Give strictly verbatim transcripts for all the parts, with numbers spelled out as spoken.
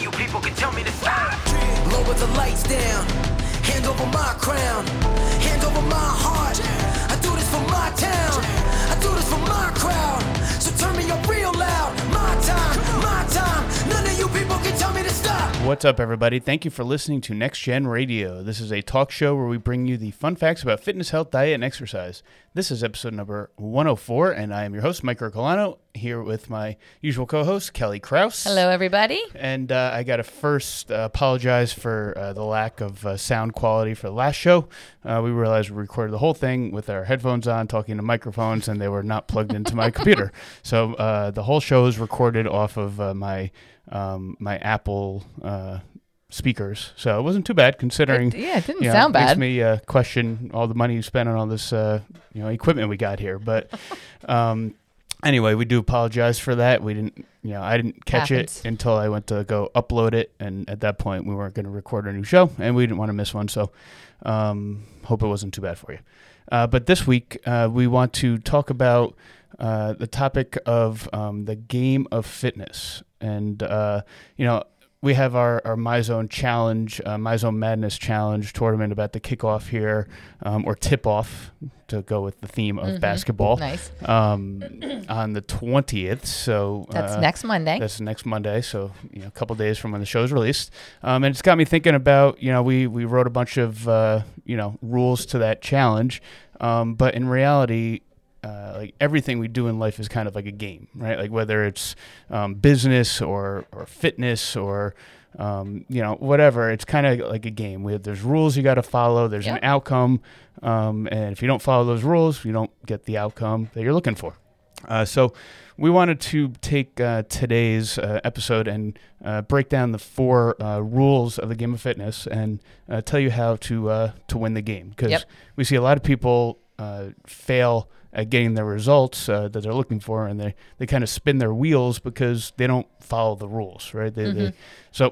you people can tell me to stop. Lower the lights down, hand over my crown, hand over my heart. I do this for my town, I do this for my crowd. So turn me up real loud, my time, my time. None of you people can tell me to stop. What's up, everybody? Thank you for listening to Next Gen Radio. This is a talk show where we bring you the fun facts about fitness, health, diet, and exercise. This is episode number one oh four, and I am your host, Mike Ercolano, here with my usual co-host, Kelly Kraus. Hello, everybody. And uh, I got to first uh, apologize for uh, the lack of uh, sound quality for the last show. Uh, we realized we recorded the whole thing with our headphones on, talking to microphones, and they were not plugged into my computer. So uh, the whole show is recorded off of uh, my um, my Apple uh, speakers. So it wasn't too bad, considering. It, yeah, it didn't you know, sound makes bad. Makes me uh, question all the money you spent on all this uh, you know equipment we got here. But um, anyway, we do apologize for that. We didn't, you know, I didn't catch Happens. it until I went to go upload it, and at that point we weren't going to record a new show, and we didn't want to miss one. So um, hope it wasn't too bad for you. Uh, but this week uh, we want to talk about uh, the topic of um, the game of fitness, and uh, you know. We have our, our MyZone Challenge, uh, MyZone Madness Challenge tournament about to kick off here, um, or tip off, to go with the theme of Mm-hmm. basketball. Nice. Um, on the twentieth. So That's uh, next Monday. That's next Monday. So you know, a couple days from when the show's released. Um, and it's got me thinking about, you know, we we wrote a bunch of uh, you know rules to that challenge, um, but in reality. Uh, like everything we do in life is kind of like a game, right? Like whether it's um, business or or fitness or um, you know whatever, it's kind of like a game. We have, there's rules you got to follow. There's Yep. an outcome, um, and if you don't follow those rules, you don't get the outcome that you're looking for. Uh, so we wanted to take uh, today's uh, episode and uh, break down the four uh, rules of the game of fitness and uh, tell you how to uh, to win the game, because Yep. we see a lot of people uh, fail at getting the results uh, that they're looking for, and they, they kind of spin their wheels because they don't follow the rules, right? They, Mm-hmm. they, so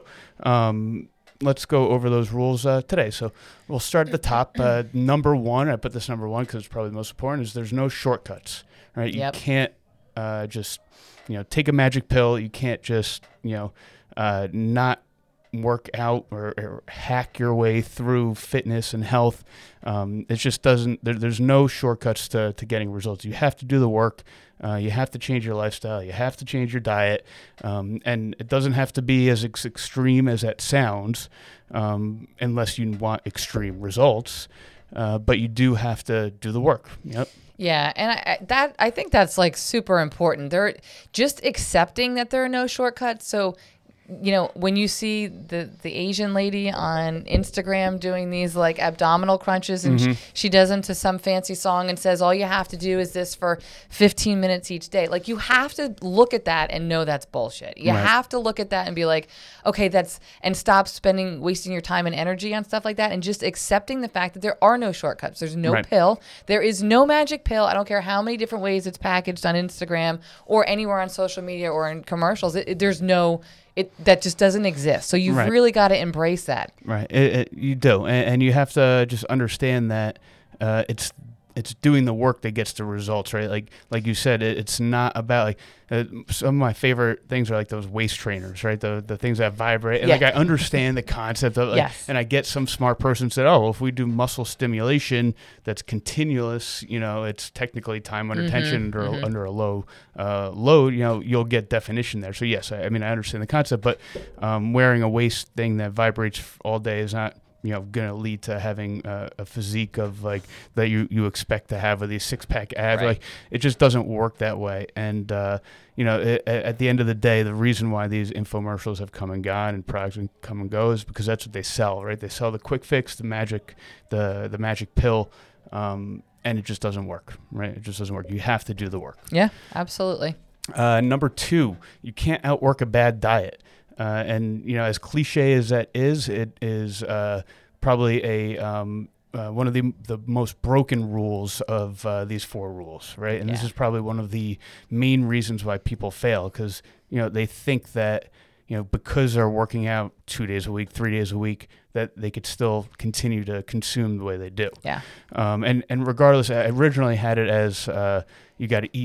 um, let's go over those rules uh, today. So we'll start at the top. Uh, number one, I put this number one because it's probably the most important, is there's no shortcuts, right? Yep. You can't uh, just, you know, take a magic pill. You can't just, you know, uh, not work out or, or hack your way through fitness and health. Um, it just doesn't, there, there's no shortcuts to, to getting results. You have to do the work. Uh, you have to change your lifestyle. You have to change your diet. Um, and it doesn't have to be as ex- extreme as that sounds, um, unless you want extreme results. Uh, but you do have to do the work. Yep. Yeah, and I, I- that I think that's like super important. There, just accepting that there are no shortcuts. So, you know, when you see the the Asian lady on Instagram doing these like abdominal crunches, and Mm-hmm. she, she does them to some fancy song and says all you have to do is this for fifteen minutes each day. Like, you have to look at that and know that's bullshit. You Right. have to look at that and be like, okay, that's, and stop spending wasting your time and energy on stuff like that, and just accepting the fact that there are no shortcuts. There's no Right. pill. There is no magic pill. I don't care how many different ways it's packaged on Instagram or anywhere on social media or in commercials. It, it, there's no, it that just doesn't exist. So you've Right. really got to embrace that. Right, it, it, you do, and, and you have to just understand that uh, it's it's doing the work that gets the results, right? Like like you said, it, it's not about like uh, some of my favorite things are like those waist trainers, right? The the things that vibrate, and Yeah. like I understand the concept of, like, Yes. and I get some smart person said, oh, well, if we do muscle stimulation that's continuous, you know, it's technically time under tension under a, under a low uh, load, you know, you'll get definition there. So yes, I, I mean I understand the concept, but um, wearing a waist thing that vibrates all day is not, you know, going to lead to having uh, a physique of like that you, you expect to have with these six pack abs. Right. Like, it just doesn't work that way. And, uh, you know, it, at the end of the day, the reason why these infomercials have come and gone and products have come and go is because that's what they sell, right? They sell the quick fix, the magic, the, the magic pill. Um, and it just doesn't work, right? It just doesn't work. You have to do the work. Yeah, absolutely. Uh, number two, you can't outwork a bad diet. Uh, and, you know, as cliche as that is, it is uh, probably a um, uh, one of the the most broken rules of uh, these four rules, right? And this Yeah. is probably one of the main reasons why people fail, because, you know, they think that, you know, because they're working out two days a week, three days a week, that they could still continue to consume the way they do. Yeah. Um, and, and regardless, I originally had it as uh, you got to eat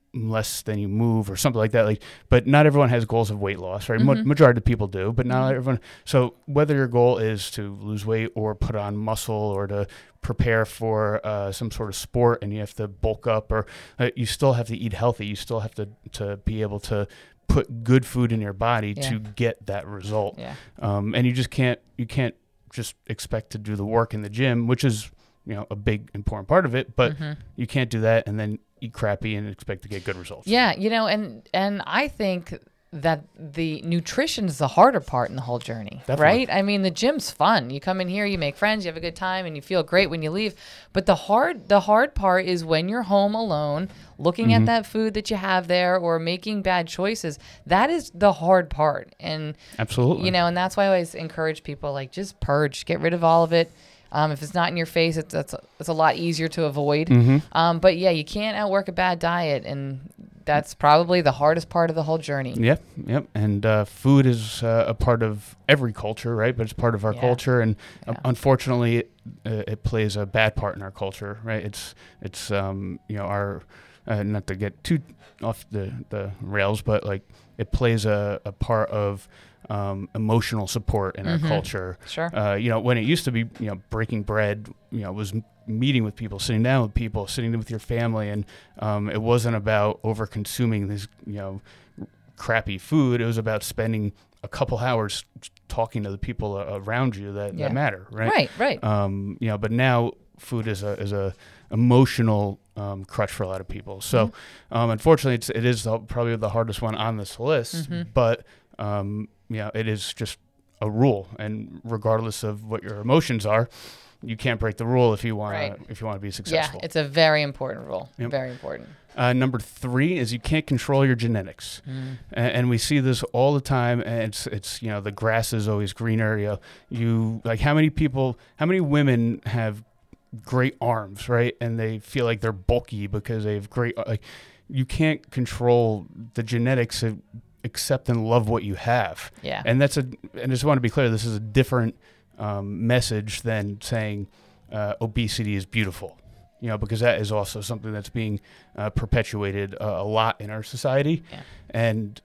less than you move or something like that. Like, but not everyone has goals of weight loss, right? Mm-hmm. Ma- majority of people do, but not Mhm. everyone. So whether your goal is to lose weight or put on muscle or to prepare for uh, some sort of sport and you have to bulk up, or uh, you still have to eat healthy. You still have to, to be able to put good food in your body Yeah. to get that result. Yeah. Um, and you just can't, you can't just expect to do the work in the gym, which is, you know, a big important part of it, but Mhm. you can't do that and then eat crappy and expect to get good results. Yeah, you know, and and I think that the nutrition is the harder part in the whole journey, Definitely. right? I mean, the gym's fun. You come in here, you make friends, you have a good time, and you feel great when you leave. But the hard the hard part is when you're home alone, looking Mm-hmm. at that food that you have there or making bad choices. That is the hard part. And Absolutely. you know, and that's why I always encourage people, like, just purge, get rid of all of it. Um, if it's not in your face, it's it's, it's a lot easier to avoid. Mm-hmm. Um, but yeah, you can't outwork a bad diet, and that's probably the hardest part of the whole journey. Yep, yep. And uh, food is uh, a part of every culture, right? But it's part of our Yeah. culture, and uh, Yeah. unfortunately, it, uh, it plays a bad part in our culture, right? It's it's um, you know our uh, not to get too off the, the rails, but like it plays a, a part of um, emotional support in Mhm. our culture. Sure. Uh, you know, when it used to be, you know, breaking bread, you know, was m- meeting with people, sitting down with people, sitting with your family, and um, it wasn't about over consuming this, you know, crappy food. It was about spending a couple hours talking to the people uh, around you that, Yeah. that matter, right? Right, right. Um, you know, but now food is a is a emotional um, crutch for a lot of people. So, Mm-hmm. um, unfortunately, it's it is the, probably the hardest one on this list. Mhm. But um, you know, it is just a rule, and regardless of what your emotions are, you can't break the rule if you want Right. to if you want to be Yeah, successful. it's a very important rule. Yep. Very important. Uh, number three is you can't control your genetics, Mm. A- and we see this all the time. And it's it's you know the grass is always greener. You know, you like how many people, how many women have great arms, right? And they feel like they're bulky because they have great. Like you can't control the genetics of accept and love what you have. Yeah. And that's a. And I just want to be clear. This is a different um, message than saying uh, obesity is beautiful. You know, because that is also something that's being uh, perpetuated uh, a lot in our society. Yeah. And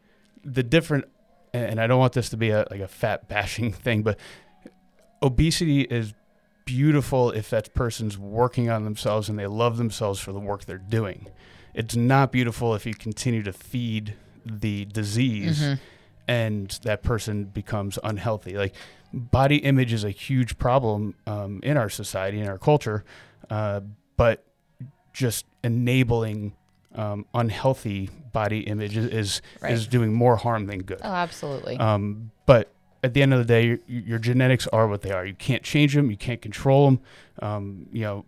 the different, and I don't want this to be a like a fat bashing thing, but obesity is beautiful if that person's working on themselves and they love themselves for the work they're doing. It's not beautiful if you continue to feed the disease Mhm. and that person becomes unhealthy. Like body image is a huge problem um, in our society, in our culture, uh, but just enabling um, unhealthy body image is is, Right. is doing more harm than good. Oh, absolutely. Um, but at the end of the day, your, your genetics are what they are. You can't change them. You can't control them. Um, you know,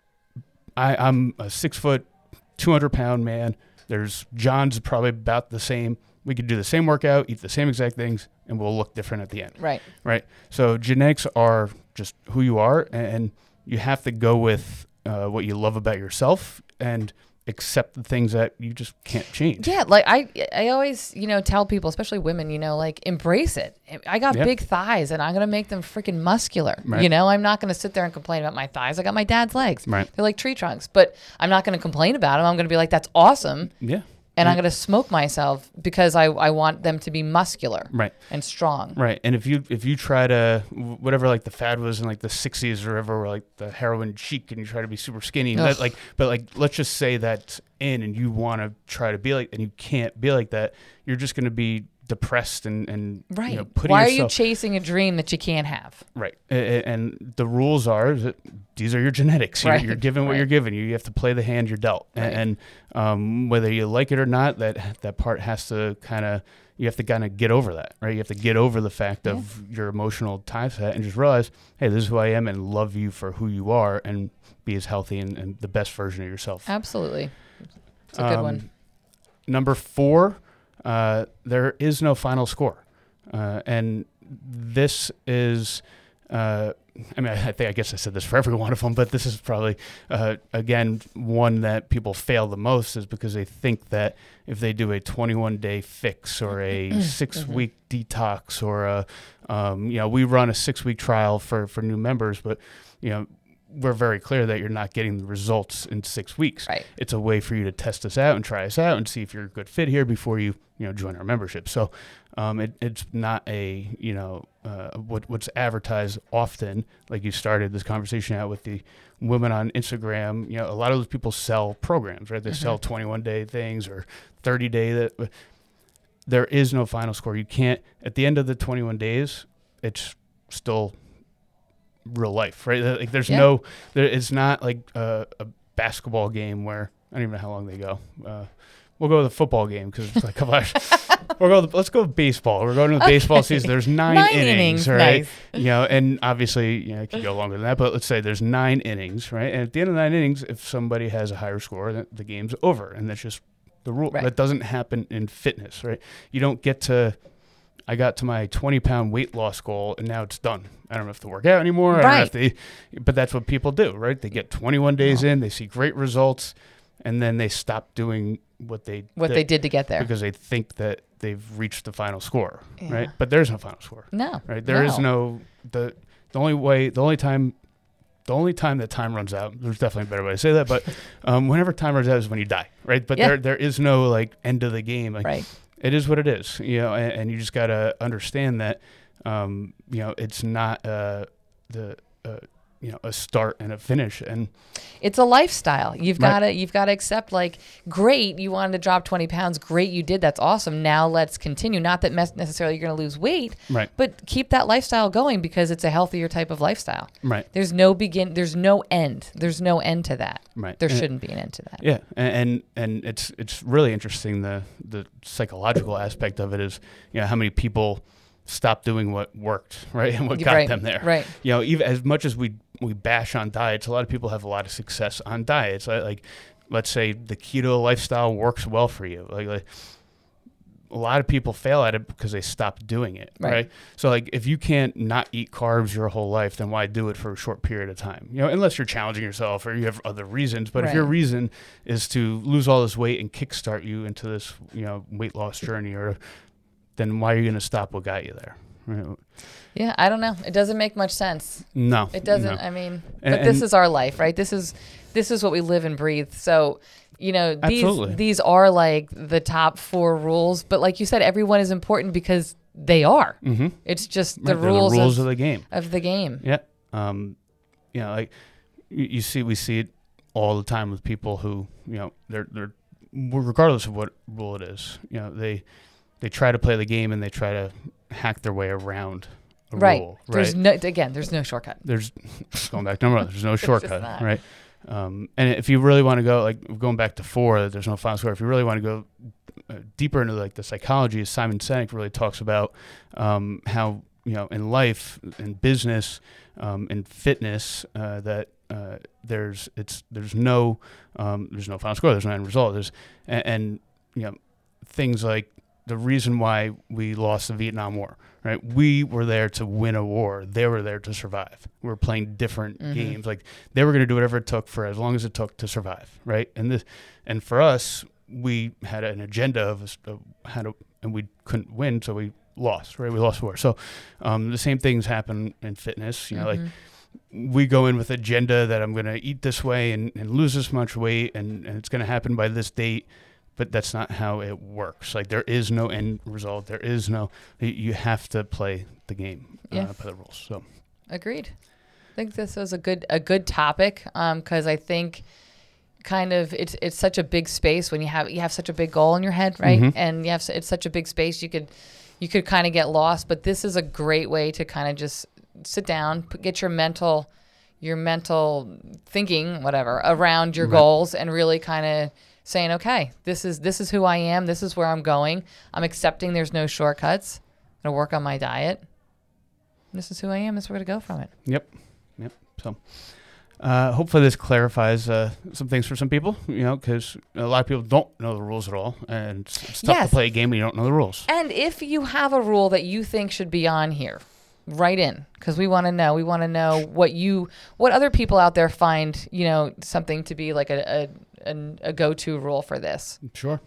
I, I'm a six foot, two hundred pound man. There's John's probably about the same. We could do the same workout, eat the same exact things, and we'll look different at the end. right. Right. So genetics are just who you are, and you have to go with uh, what you love about yourself and accept the things that you just can't change. Yeah, like I I always, you know, tell people, especially women, you know, like embrace it. I got Yeah. big thighs and I'm going to make them freaking muscular. Right. You know, I'm not going to sit there and complain about my thighs. I got my dad's legs. Right. They're like tree trunks, but I'm not going to complain about them. I'm going to be like, that's awesome. Yeah. And I'm Yeah. going to smoke myself because I, I want them to be muscular Right. and strong. Right. And if you if you try to whatever like the fad was in like the sixties or whatever, where like the heroin chic, and you try to be super skinny, and Ugh. that, like but like let's just say that's in, and you want to try to be like, and you can't be like that, you're just going to be depressed and and Right. you know, putting Why are yourself, you chasing a dream that you can't have? right. A- a- And the rules are that these are your genetics. You're, Right. you're given what Right. you're given. You have to play the hand you're dealt. A- Right. And um, whether you like it or not, that that part has to kind of, you have to kind of get over that, right? You have to get over the fact of your emotional ties to that and just realize, hey, this is who I am, and love you for who you are, and be as healthy and, and the best version of yourself. Absolutely. It's a good Um, one. Number four, uh, there is no final score. Uh, and this is, uh, I mean, I, I think, I guess I said this for every one of them, but this is probably, uh, again, one that people fail the most, is because they think that if they do a twenty-one day fix or a six week detox or a, um, you know, we run a six week trial for, for new members, but, you know, we're very clear that you're not getting the results in six weeks. Right. It's a way for you to test us out and try us out and see if you're a good fit here before you, you know, join our membership. So um, it, it's not a, you know, uh, what what's advertised often, like you started this conversation out with the women on Instagram. You know, a lot of those people sell programs, right? They Mm-hmm. sell twenty-one day things or thirty day. That there is no final score. You can't, at the end of the twenty-one days, it's still real life, right? Like there's Yeah. no, there, it's not like a, a basketball game where I don't even know how long they go. Uh, we'll go to the football game because it's like a couple hours. We'll go. Let's go with baseball. We're going to the Okay. baseball season. There's nine, Nine innings, innings, right? nice. You know, and obviously, you know, it could go longer than that. But let's say there's nine innings, right? And at the end of nine innings, if somebody has a higher score, then the game's over, and that's just the rule. Right. That doesn't happen in fitness, right? You don't get to. I got to my twenty pound weight loss goal and now it's done. I don't have to work out anymore. I don't have to, but that's what people do, right? They get twenty-one days in, they see great results, and then they stop doing what they What did they did to get there. because they think that they've reached the final score, Yeah. right? But there's no final score, No. right? There is no the the only way, the only time. The only time that time runs out, there's definitely a better way to say that, but um, whenever time runs out is when you die, right? But Yeah. there there is no like end of the game. Like, Right. it is what it is, you know, and, and you just got to understand that, um, you know, it's not uh, the, uh, you know, a start and a finish. And It's a lifestyle. You've Right. got to you've got to accept, like, great, you wanted to drop twenty pounds. Great, you did. That's awesome. Now let's continue. Not that mes- necessarily you're going to lose weight, right, but keep that lifestyle going because it's a healthier type of lifestyle. right, There's no begin. There's no end. There's no end to that. right. There And- shouldn't be an end to that. Yeah, and, and and it's it's really interesting. The the psychological aspect of it is, you know, how many people stop doing what worked, right, and what got Right, them there. right. You know, even as much as we we bash on diets, a lot of people have a lot of success on diets. Like, like let's say the keto lifestyle works well for you. Like, like a lot of people fail at it because they stopped doing it, Right. right. So like if you can't not eat carbs your whole life, then why do it for a short period of time? You know, unless you're challenging yourself or you have other reasons. But if your Right. reason is to lose all this weight and kickstart you into this, you know, weight loss journey, or then why are you going to stop what got you there? Right? Yeah, I don't know. It doesn't make much sense. No, It doesn't. no. I mean, And- but this and- is our life, right? This is this is what we live and breathe. So, you know, these Absolutely. these are like the top four rules. But like you said, everyone is important because they are. Mm-hmm. It's just the Right, they're rules, the rules of, of the game. of the game. Yeah. Um, you know, like you, you see, we see it all the time with people who, you know, they're they're regardless of what rule it is, you know, they they try to play the game and they try to hack their way around a Right. rule. There's right. no again. There's no shortcut. There's going back to number one. There's no just shortcut, not. right? Um, and if you really want to go, like going back to four, there's no final score. If you really want to go uh, deeper into like the psychology, Simon Sinek really talks about um, how, you know, in life, in business, um, in fitness, uh, that uh, there's it's there's no um, there's no final score. There's no end result. There's and, and you know things like the reason why we lost the Vietnam War, right? We were there to win a war. They were there to survive. We were playing different Mhm. games. Like they were going to do whatever it took for as long as it took to survive, right? And this, and for us, we had an agenda of, us- of how to, and we couldn't win, so we lost, right? We lost the war. So um, the same things happen in fitness. You know, like Mhm. we go in with agenda that I'm going to eat this way and, and lose this much weight, and, and it's going to happen by this date. But that's not how it works. Like there is no end result. There is no. You have to play the game, Yeah. uh, by the rules. So Agreed. I think this was a good a good topic because I think kind of it's it's such a big space when you have you have such a big goal in your head, right? Mhm. And you have s- it's such a big space you could you could kind of get lost. But this is a great way to kind of just sit down, put, get your mental your mental thinking whatever around your Right. goals and really kind of saying, okay, this is this is who I am. This is where I'm going. I'm accepting there's no shortcuts. I'm gonna work on my diet. This is who I am. This is where to go from it. Yep, yep. So uh, hopefully this clarifies uh, some things for some people. You know, because a lot of people don't know the rules at all, and it's, it's tough Yes. to play a game when you don't know the rules. And if you have a rule that you think should be on here, write in because we want to know. We want to know what you, what other people out there find, you know, something to be like a a, a, a go-to rule for this. Sure.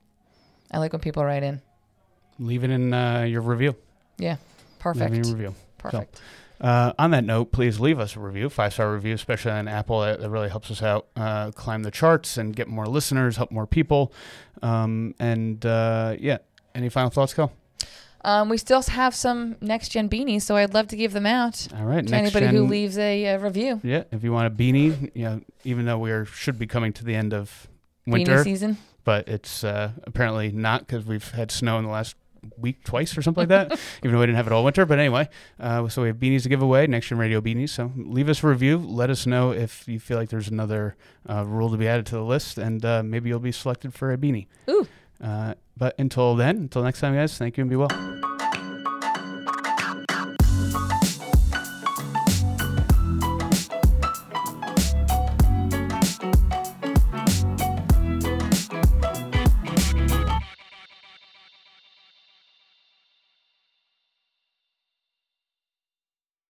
I like when people write in. Leave it in uh, your review. Yeah, Leave it in perfect. your review. Perfect. Uh, on that note, please leave us a review, five-star review, especially on Apple. That, that really helps us out, uh, climb the charts and get more listeners, help more people. Um, and uh, yeah, any final thoughts, Kel? Um, we still have some Next Gen beanies, so I'd love to give them out. All right, to Next anybody Gen, who leaves a uh, review. Yeah, if you want a beanie, you know, even though we are, should be coming to the end of winter Beanie season. But it's uh, apparently not because we've had snow in the last week twice or something like that, even though we didn't have it all winter. But anyway, uh, so we have beanies to give away, Next Gen Radio beanies. So leave us a review. Let us know if you feel like there's another uh, rule to be added to the list, and uh, maybe you'll be selected for a beanie. Ooh. Uh, but until then, until next time, guys, thank you and be well.